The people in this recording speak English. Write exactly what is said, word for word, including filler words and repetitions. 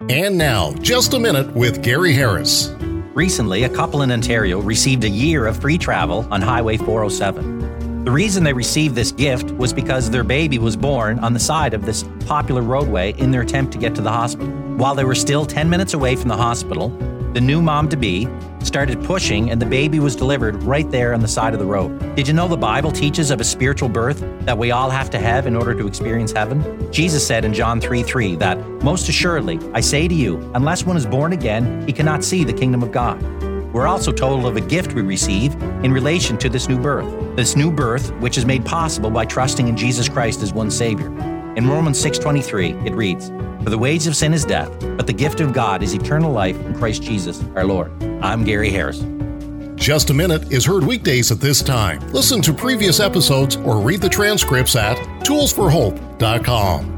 And now, Just a Minute with Gary Harris. Recently, a couple in Ontario received a year of free travel on Highway four oh seven. The reason they received this gift was because their baby was born on the side of this popular roadway in their attempt to get to the hospital. While they were still ten minutes away from the hospital, the new mom-to-be started pushing and the baby was delivered right there on the side of the road. Did you know the Bible teaches of a spiritual birth that we all have to have in order to experience heaven? Jesus said in John three three that, "Most assuredly, I say to you, unless one is born again, he cannot see the kingdom of God." We're also told of a gift we receive in relation to this new birth. This new birth, which is made possible by trusting in Jesus Christ as one Savior. In Romans six twenty-three, it reads, "For the wage of sin is death, but the gift of God is eternal life in Christ Jesus our Lord." I'm Gary Harris. Just a Minute is heard weekdays at this time. Listen to previous episodes or read the transcripts at tools for hope dot com.